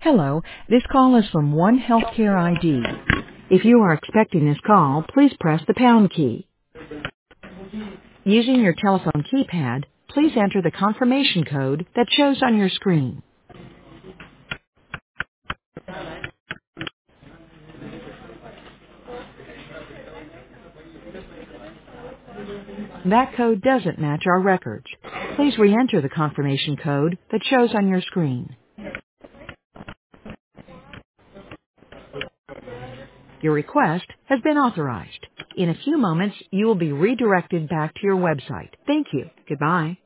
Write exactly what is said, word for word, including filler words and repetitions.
Hello, this call is from One Healthcare I D. If you are expecting this call, please press the pound key. Using your telephone keypad, please enter the confirmation code that shows on your screen. That code doesn't match our records. Please re-enter the confirmation code that shows on your screen. Your request has been authorized. In a few moments, you will be redirected back to your website. Thank you. Goodbye.